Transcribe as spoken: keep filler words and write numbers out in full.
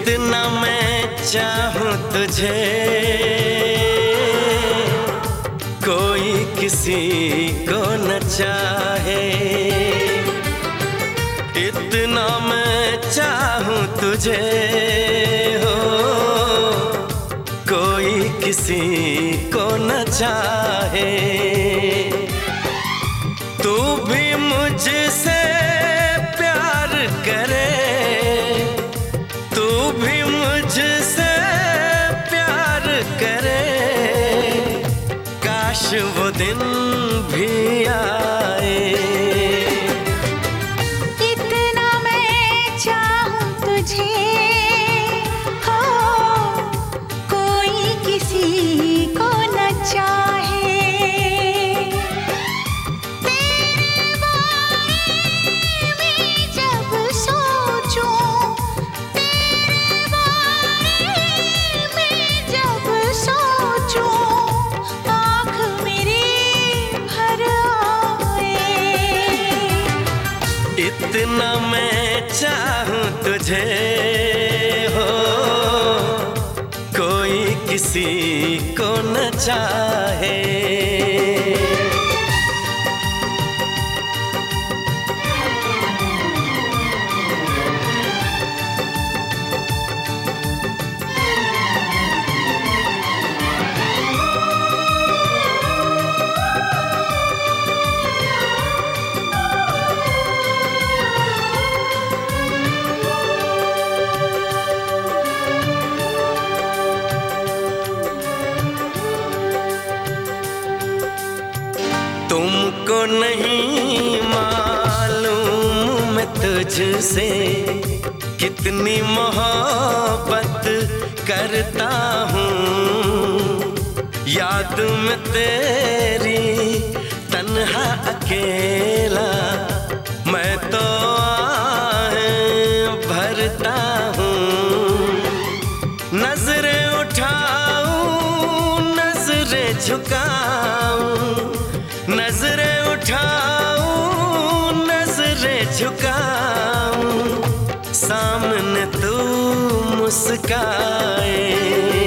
इतना मैं चाहूं तुझे, कोई किसी को न चाहे। इतना मैं चाहूं तुझे हो, कोई किसी को न चाहे। तू भी मुझसे प्यार करे, तू भी मुझसे प्यार करे। काश वो दिन भी आए। इतना मैं चाहूं तुझे हो, कोई किसी को न चाहे। तेरे बारे में जब सोचूं, तेरे बारे में जब सोचूं, आँख मेरी भर आए। इतना मैं चाहूं तुझे हो, कोई किसी को न चाहे। तुमको नहीं मालूम मैं तुझसे कितनी मोहब्बत करता हूँ। याद में तेरी तन्हा अकेला मैं तो आहें भरता हूँ। नजरें उठाऊं, नजरें झुकाऊं, नजरें उठाऊं, नजरें झुकाऊं, सामने तू मुस्काए।